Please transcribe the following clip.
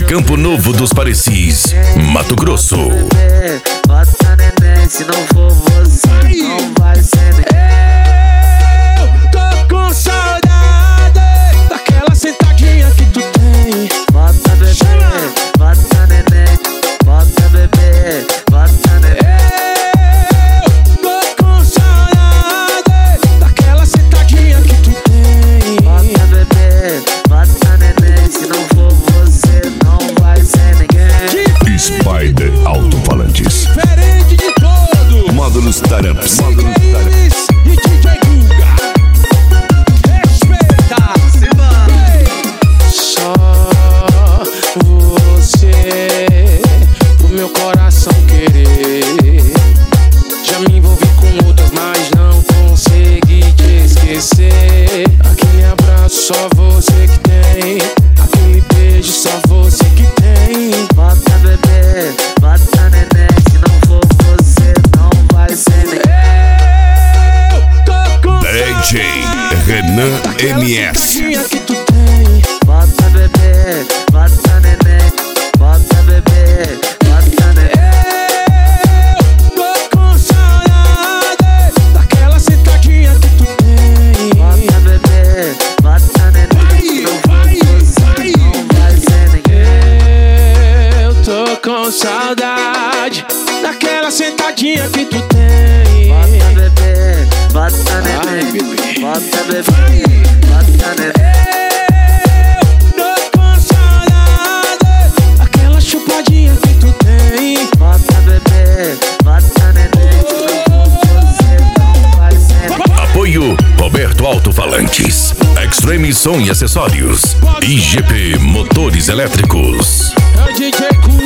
Campo Novo dos Parecis, Mato Grosso. Bota neném, se não for você, não vai ser neném. Eu tô com saudade daquela sentadinha que tu tem. Bota bebê, bota neném, bota bebê, bota neném. Eu tô com saudade daquela sentadinha que tu tem. Bota bebê, bota neném, se não for você, não vai ser ninguém. Spider Alto-Falantes. Diferente de todo. Módulos Taramps. Games e DJ Guga. Respeita. Só você pro meu coração querer. Já me envolvi com outras, mas não consegui te esquecer. Aquele abraço só você que tem. Aquele beijo só você que tem. Bota bebê, bota neném, se não for você, não vai ser ninguém. Eu tô com DJ Renan MS. saudade que tu tem. Bota bebê, bota neném, bota bebê, bota neném. Eu tô com saudade daquela sentadinha que tu tem. Bota bebê, bota neném, se não for você, não vai ser ninguém. Eu tô com saudade daquela sentadinha que tu tem. Bota bebê, bota Ai, neném, bebê. bota bebê, bota neném. Eu tô com saudade daquela chupadinha que tu tem. Bota bebê, bota neném, se não for você, não vai ser ninguém. Apoio Roberto Alto-Falantes. Extreme Som e Acessórios. IGP Motores Elétricos. É o DJ Guga.